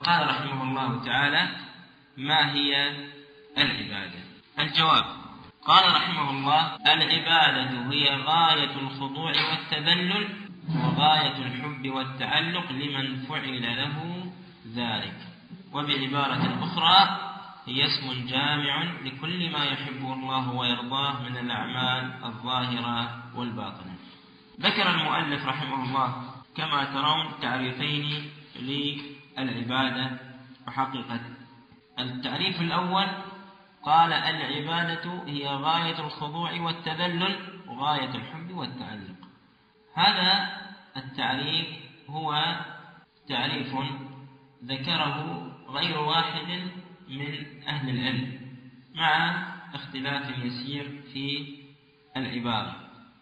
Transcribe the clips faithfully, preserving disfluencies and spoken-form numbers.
قال رحمه الله تعالى: ما هي العبادة؟ الجواب: قال رحمه الله: العبادة هي غاية الخضوع والتذلل وغاية الحب والتعلق لمن فعل له ذلك، وبعبارة أخرى هي اسم جامع لكل ما يحبه الله ويرضاه من الأعمال الظاهرة والباطنة. ذكر المؤلف رحمه الله كما ترون تعريفين للعبادة وحقيقة. التعريف الأول قال: العبادة هي غاية الخضوع والتذلل وغاية الحب والتعلق. هذا التعريف هو تعريف ذكره غير واحد من أهل العلم مع اختلاف يسير في العبارة،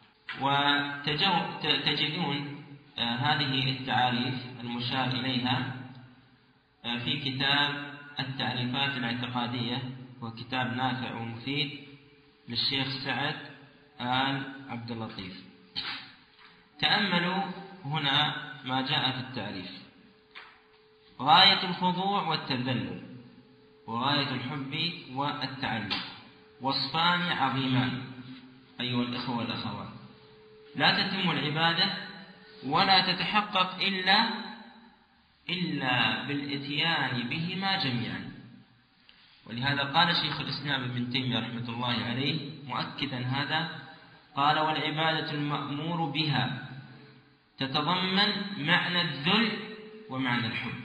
وتجدون هذه التعاريف المشار إليها في كتاب التعريفات الاعتقادية، وكتاب نافع ومفيد للشيخ سعد آل عبد اللطيف. تأملوا هنا ما جاء في التعريف: غاية الخضوع والتذلل وغاية الحب والتعلق وصفان عظيمان أيها الإخوة والأخوات، لا تتم العبادة ولا تتحقق إلا إلا بالإتيان بهما جميعا. ولهذا قال شيخ الإسلام ابن تيمية رحمة الله عليه مؤكدا هذا، قال: والعبادة المأمور بها تتضمن معنى الذل ومعنى الحب،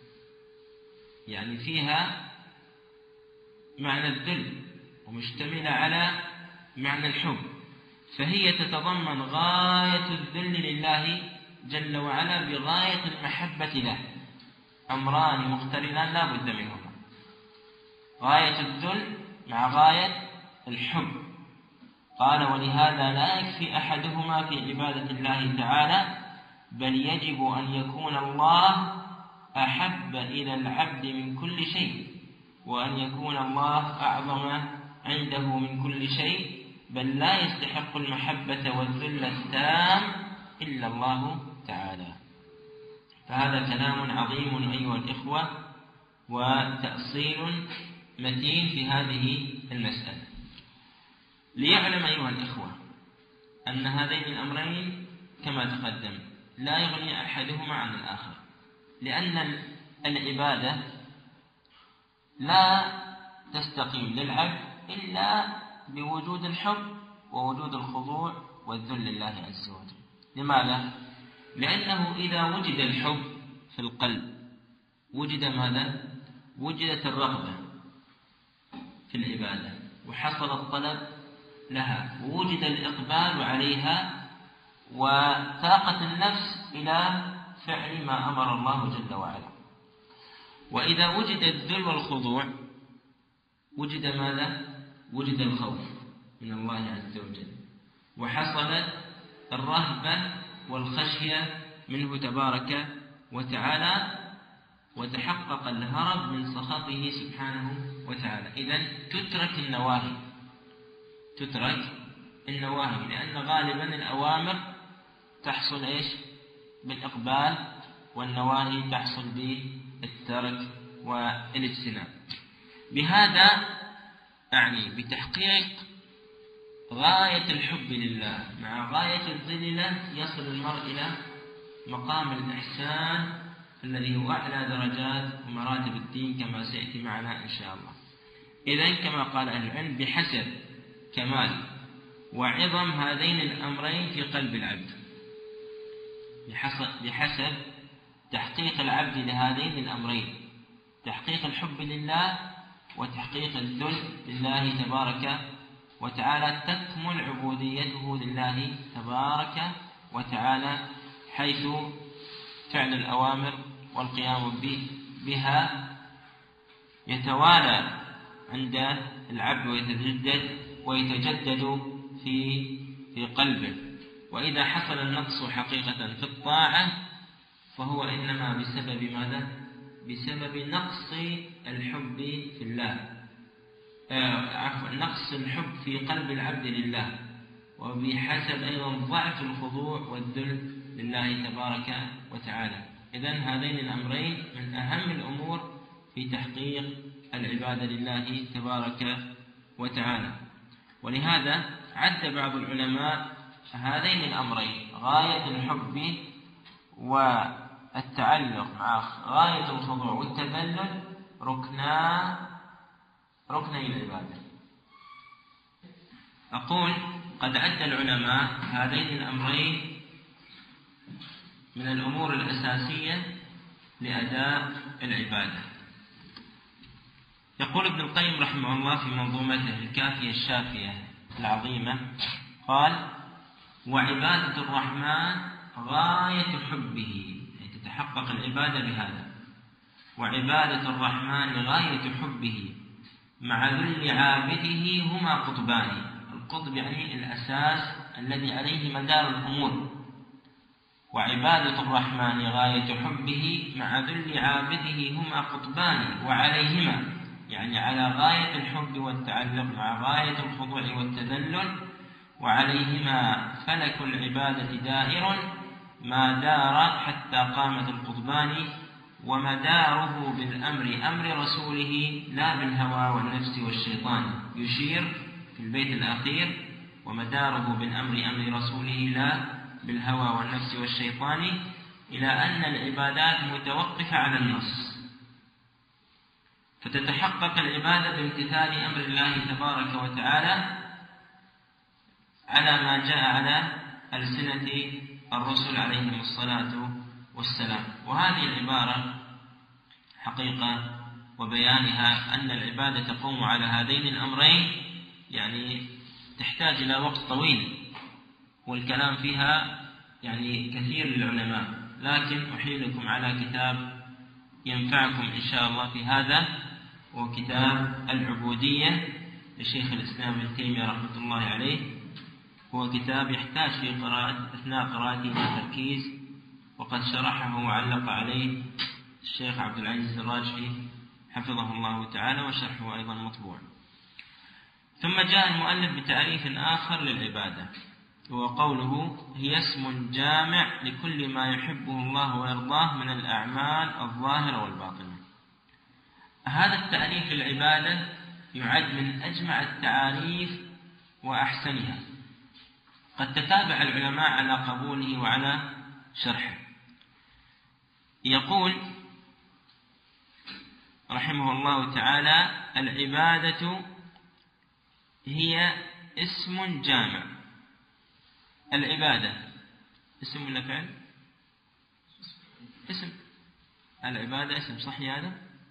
يعني فيها معنى الذل ومشتملة على معنى الحب، فهي تتضمن غاية الذل لله جل وعلا بغاية المحبة له، أمران مقترنان لا بد منهما، غاية الذل مع غاية الحب. قال: ولهذا لا يكفي أحدهما في عبادة الله تعالى، بل يجب أن يكون الله أحب إلى العبد من كل شيء، وأن يكون الله أعظم عنده من كل شيء، بل لا يستحق المحبة والذل التام إلا الله تعالى. فهذا كلام عظيم أيها الإخوة، وتأصيل متين في هذه المسألة. ليعلم أيها الإخوة أن هذين الأمرين كما تقدم لا يغني أحدهما عن الآخر، لأن العبادة لا تستقيم للعبد إلا بوجود الحب ووجود الخضوع والذل لله عز وجل. لماذا؟ لأنه إذا وجد الحب في القلب وجد ماذا؟ وجدت الرغبة في العبادة وحصل الطلب لها، ووجد الإقبال عليها وطاقة النفس إلى فعل ما أمر الله جل وعلا. وإذا وجد الذل والخضوع وجد ماذا؟ وجد الخوف من الله عز وجل، وحصلت الرهبة والخشية منه تبارك وتعالى، وتحقق الهرب من سخطه سبحانه وتعالى. إذن تترك النواهي تترك النواهي لأن غالبا الأوامر تحصل إيش؟ بالإقبال، والنواهي تحصل بالترك والاجتناب. بهذا أعني بتحقيق غاية الحب لله مع غاية الذل له يصل المرء إلى مقام الإحسان الذي هو أعلى درجات ومراتب الدين كما سيأتي معنا إن شاء الله. إذن كما قال أهل العلم بحسب كمال وعظم هذين الأمرين في قلب العبد، بحسب تحقيق العبد لهذين الأمرين، تحقيق الحب لله وتحقيق الذل لله تبارك وتعالى، تكمل عبوديته لله تبارك وتعالى، حيث فعل الأوامر والقيام بها يتوالى عند العبد ويتجدد ويتجدد في في قلبه. وإذا حصل النقص حقيقة في الطاعة فهو إنما بسبب ماذا؟ بسبب نقص الحب في الله، آه عفوا نقص الحب في قلب العبد لله، وبحسب أيضا ضعف الخضوع والذل لله تبارك وتعالى. إذن هذين الأمرين من أهم الأمور في تحقيق العبادة لله تبارك وتعالى. ولهذا عد بعض العلماء هذين الأمرين غاية الحب والتعلق مع غاية الخضوع والتذلل ركنا ركني العبادة. أقول قد عد العلماء هذين الأمرين من الأمور الأساسية لأداء العبادة. يقول ابن القيم رحمه الله في منظومته الكافية الشافية العظيمة قال: وعبادة الرحمن غاية حبه، يعني تتحقق العبادة بهذا. وعبادة الرحمن غاية حبه مع ذل عابده هما قطبان. القطب يعني الأساس الذي عليه مدار الأمور. وعبادة الرحمن غاية حبه مع ذل عابده هما قطبان وعليهما، يعني على غاية الحب والتعلق مع غاية الخضوع والتذلل، وعليهما فلك العبادة دائر ما دار حتى قامت القطبان، ومداره بالأمر أمر رسوله لا بالهوى والنفس والشيطان. يشير في البيت الأخير: ومداره بالأمر أمر رسوله لا بالهوى والنفس والشيطان، إلى أن العبادات متوقفة على النص، فتتحقق العبادة بامتثال أمر الله تبارك وتعالى على ما جاء على ألسنة الرسل عليهم الصلاة والسلام. وهذه العبارة حقيقة وبيانها أن العبادة تقوم على هذين الأمرين يعني تحتاج إلى وقت طويل، والكلام فيها يعني كثير للعلماء، لكن أحيلكم على كتاب ينفعكم إن شاء الله في هذا، وكتاب العبودية لشيخ الإسلام ابن تيمية رحمة الله عليه. هو كتاب يحتاج في قراءة أثناء قراءته إلى تركيز، وقد شرحه وعلق عليه الشيخ عبد العزيز الراجحي حفظه الله تعالى، وشرحه أيضا مطبوع. ثم جاء المؤلف بتعريف آخر للعبادة، هو قوله: هي اسم جامع لكل ما يحبه الله ويرضاه من الأعمال الظاهرة والباطنة. هذا التعريف للعبادة يعد من أجمع التعاريف وأحسنها، قد تتابع العلماء على قبوله وعلى شرحه. يقول رحمه الله تعالى: العبادة هي اسم جامع. العبادة اسم ولا فعل؟ اسم. العبادة اسم، صحيح هذا؟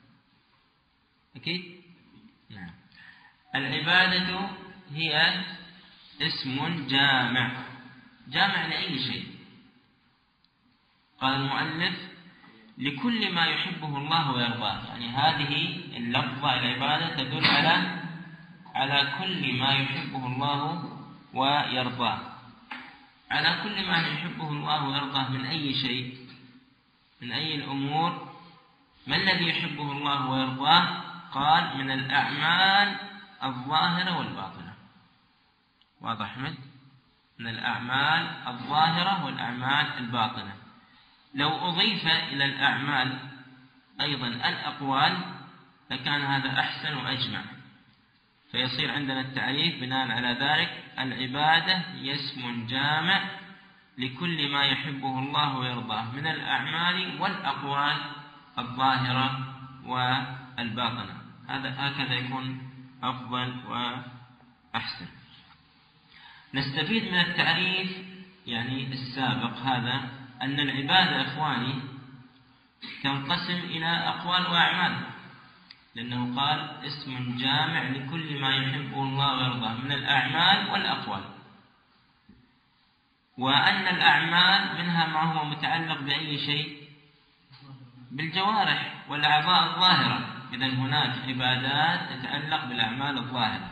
أكيد؟ نعم. العبادة هي اسم جامع، جامع لأي شيء. قال المؤلف: لكل ما يحبه الله ويرضاه، يعني هذه اللفظة العبادة تدل على على كل ما يحبه الله ويرضاه، على كل ما يحبه الله ويرضاه من أي شيء، من أي الأمور. ما الذي يحبه الله ويرضاه؟ قال: من الأعمال الظاهرة والباطنة. واضح أحمد؟ من الأعمال الظاهرة والأعمال الباطنة. لو أضيف إلى الأعمال أيضا الأقوال لكان هذا أحسن وأجمع، فيصير عندنا التعريف بناء على ذلك: العبادة هي اسم جامع لكل ما يحبه الله ويرضاه من الأعمال والأقوال الظاهرة والباطنة. هذا هكذا يكون أفضل وأحسن. نستفيد من التعريف يعني السابق هذا أن العبادة إخواني تنقسم إلى أقوال وأعمال، لأنه قال اسم جامع لكل ما يحبه الله ويرضاه من الأعمال والأقوال، وأن الأعمال منها ما هو متعلق بأي شيء؟ بالجوارح والأعضاء الظاهرة. إذن هناك عبادات تتعلق بالأعمال الظاهرة.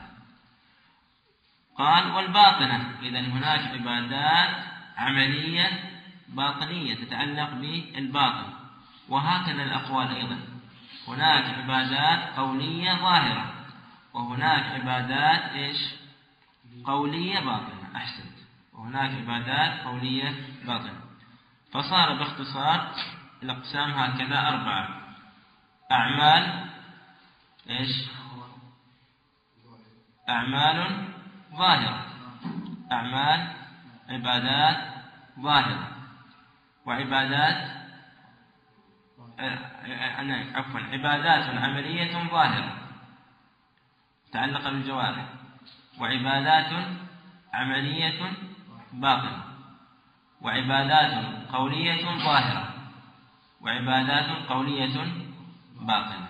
قال: والباطنة، إذن هناك عبادات عملية باطنية تتعلق بالباطن. وهكذا الأقوال أيضا، هناك عبادات قولية ظاهرة، وهناك عبادات إيش؟ قولية باطنة. أحسنت. وهناك عبادات قولية باطنة. فصار باختصار الأقسام هكذا أربعة: أعمال إيش؟ أعمال ظاهرة، أعمال عبادات ظاهرة، وعبادات عفوا عبادات عملية ظاهرة متعلقة بالجوارح، وعبادات عملية باطنة، وعبادات قولية ظاهرة، وعبادات قولية باطنة.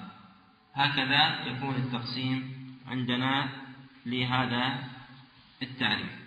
هكذا يكون التقسيم عندنا لهذا التعريف.